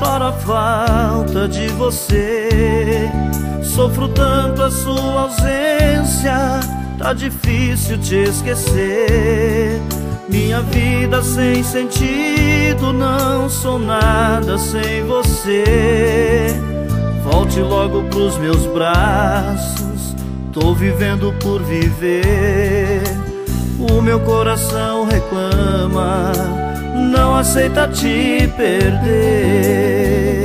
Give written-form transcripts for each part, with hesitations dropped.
choro a falta de você. Sofro tanto a sua ausência, tá difícil te esquecer. Minha vida sem sentido, não sou nada sem você. Volte logo pros meus braços, tô vivendo por viver. O meu coração reclama, não aceita te perder.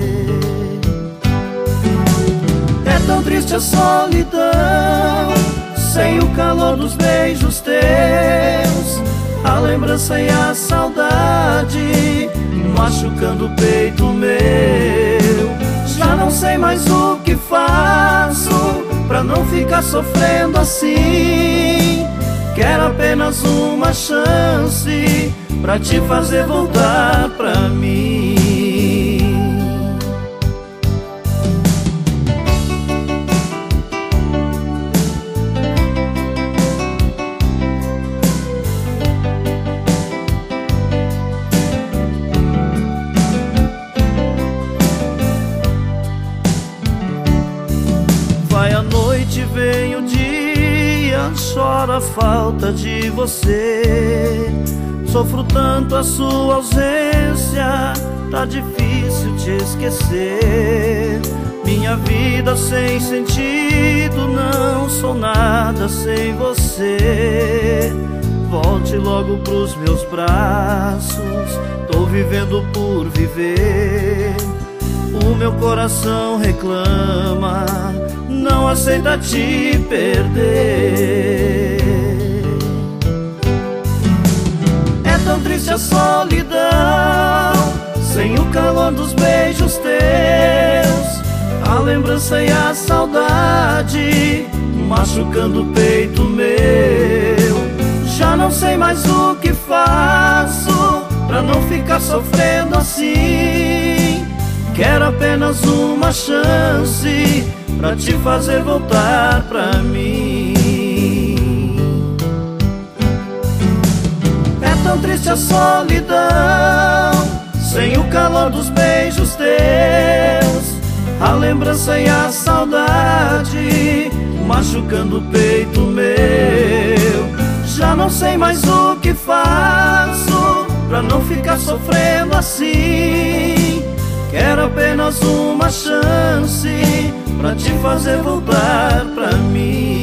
É tão triste a solidão, sem o calor dos beijos teus, a lembrança e a saudade machucando o peito meu. Já não sei mais o que faço pra não ficar sofrendo assim. Quero apenas uma chance pra te fazer voltar pra mim. Vai a noite, vem o dia, choro a falta de você. Sofro tanto a sua ausência, tá difícil te esquecer. Minha vida sem sentido, não sou nada sem você. Volte logo pros meus braços, tô vivendo por viver. O meu coração reclama, não aceita te perder. É tão triste a solidão, sem o calor dos beijos teus, a lembrança e a saudade machucando o peito meu. Já não sei mais o que faço pra não ficar sofrendo assim. Quero apenas uma chance pra te fazer voltar pra mim. É tão triste a solidão, sem o calor dos beijos teus, a lembrança e a saudade machucando o peito meu. Já não sei mais o que faço pra não ficar sofrendo assim. Quero apenas uma chance pra te fazer voltar pra mim.